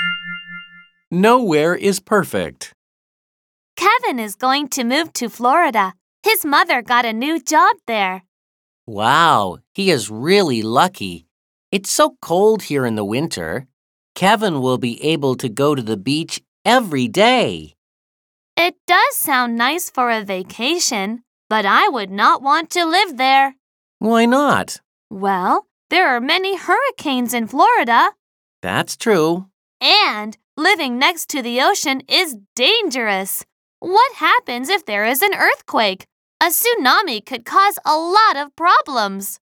Nowhere is perfect. Kevin is going to move to Florida. His mother got a new job there. Wow, he is really lucky. It's so cold here in the winter. Kevin will be able to go to the beach every day. It does sound nice for a vacation, but I would not want to live there. Why not? Well, there are many hurricanes in Florida. That's true. And living next to the ocean is dangerous. What happens if there is an earthquake? A tsunami could cause a lot of problems.